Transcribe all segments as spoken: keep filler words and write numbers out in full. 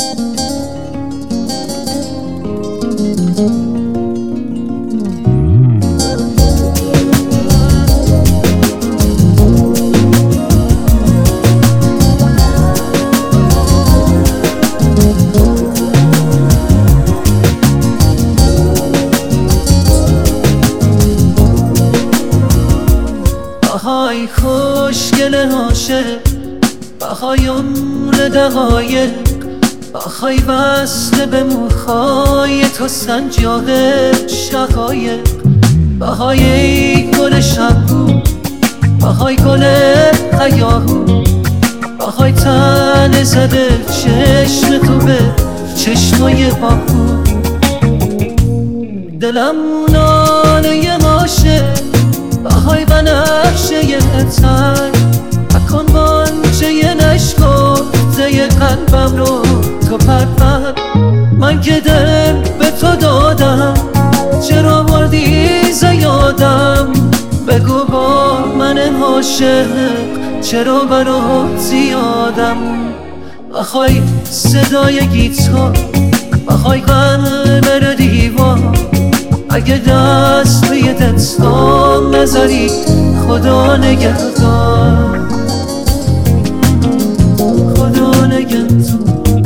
بهای خوشگل عاشق، بهای عمر دقایق، بهای وصل به موهای تو سنجاق شقایق، بهای ای گل شبگو، بهای گل هیاهو، بهای تن زده چشم تو به چشمای باهو. دلم ناله عاشق، بهای بنفشه تن، مکن بانچه نشکفته قلبم رو تو پرپر. من که دل به تو دادم، چرا بردی زیادم؟ بگو با من عاشق چرا برات زیادم؟ بخوای صدای گیتار، بخوای قلب رو دیوار، اگه دست توی دستام نذاری خدا نگهدار، خدا نگهدار.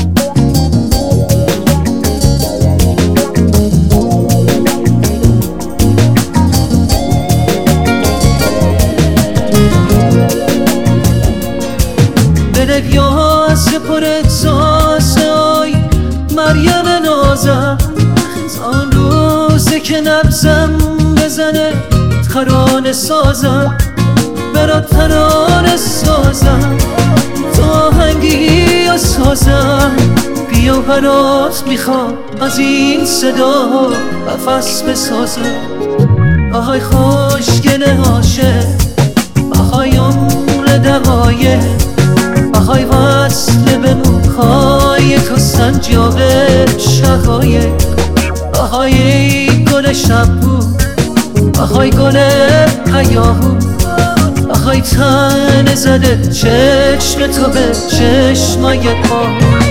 به دریاز پر احساس آی مریم نازم، آن روزه که نبزم بزنه ترانه سازم، برات ترانه سازم، تو آهنگی یا سازم. بیا برات میخوام از این صدا قفس بسازم. بهای خوشگل عاشق، بهای عمر دقایق، بهای وصل به موهای تو سنجاق شقایق، بهای گل شبگو، بهای گل هیاهو، بهای تن زده چشم تو به چشمای باهو.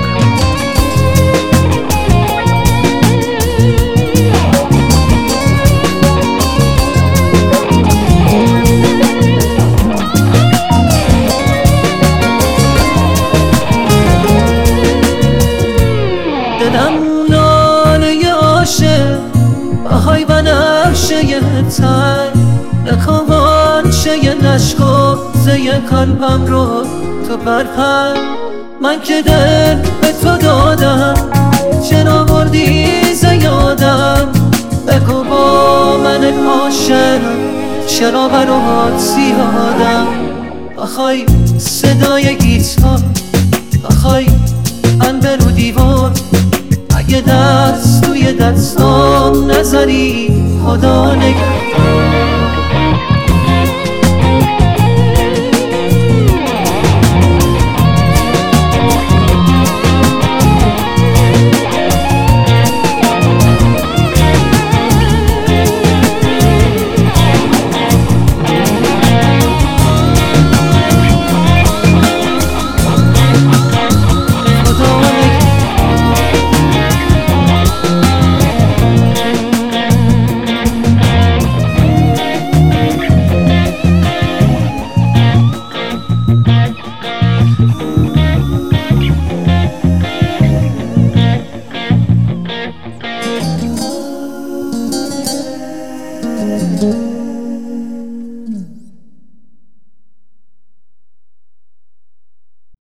دلم ناله عاشق، بهای بنفشه تن، نکوانچه نشکفته قلبم رو تو برپر. من که دل به تو دادم، چرا بردی زیادم؟ بگو با من عاشق چرا برات زیادم؟ بخوای صدای گیتار، بخوای قلب رو دیوار، اگه دست توی دستام نذاری خدا نگهدار. Thank you.